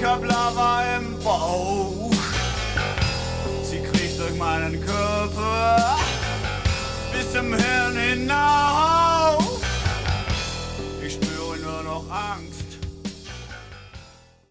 ich hab Lava im Bauch. Sie kriecht durch meinen Körper bis zum Hirn hinaus.